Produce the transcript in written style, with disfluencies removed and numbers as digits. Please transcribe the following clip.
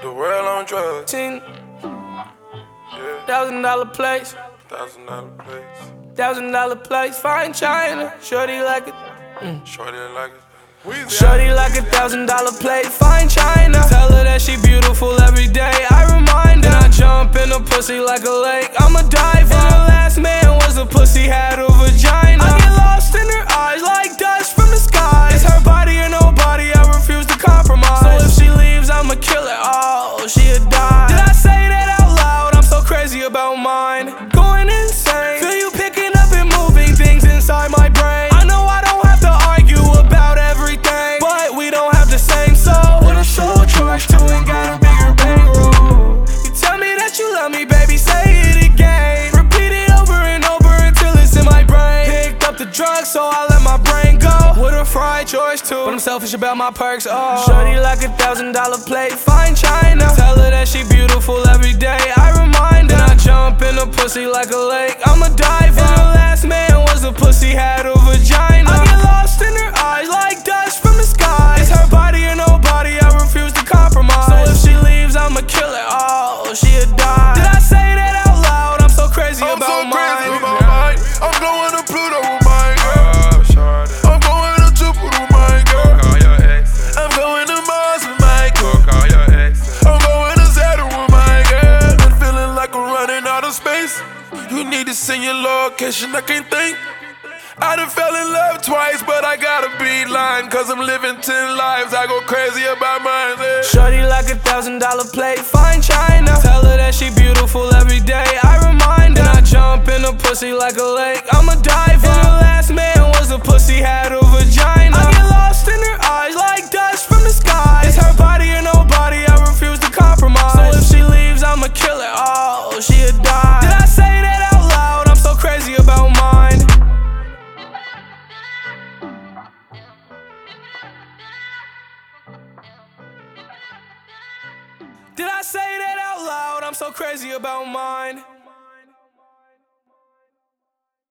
The world on drugs. $10,000 Yeah. place. $1,000 place. $1,000 place. Fine China. Shorty like it. Shorty like it. Shorty like $1,000 plate. Fine China. Tell her that she beautiful every day. I remind her. And I jump in the pussy like a lake. I'm a diver. And her last man was a pussy, had a vagina. I get lost in her eyes like dust from the sky. It's her body or nobody. I refuse to compromise. So if she leaves, I'ma kill her. Oh, she'll die. Did I say that out loud? I'm so crazy about mine. Going insane. Feel you picking up and moving things inside my brain. I know I don't have to argue about everything, but we don't have the same soul. What a soul charge to and got a bigger bankroll. You tell me that you love me, baby, say it again. Repeat it over and over until it's in my brain. Picked up the drugs, so I let my brain go. With a fried choice too, but I'm selfish about my perks. Oh, shorty like $1,000 plate. Fine China. Tell her that she beautiful every day. I remind her. And I jump in the pussy like a lake. I'm a diver. And her last man was a pussy, had a vagina. I get lost in her eyes like dust from the sky. It's her body or nobody. I refuse to compromise. So if she leaves, I'ma kill her. Oh, she'll die. Did I say that out loud? I'm so crazy about mine. I'm going to Pluto with my girl. I'm going to Jupiter with my girl. I'm going to Mars with my girl. I'm going to Saturn with my girl. I'm feeling like I'm running out of space. You need to send your location, I can't think. I done fell in love twice, but I gotta be lying, cause I'm living 10 lives, I go crazy about mine. Yeah. Shorty like $1,000 plate. Fine China. Tell her that she beautiful every day. I remind her. And I jump in the pussy like a lake. I'm a diver. And her last man was a pussy, had a vagina. I get lost in her eyes like dust from the sky. It's her body or nobody. I refuse to compromise. So if she leaves, I'ma kill her. Oh, she'll die. Did I say that out loud? I'm so crazy about mine. Did I say that out loud? I'm so crazy about mine.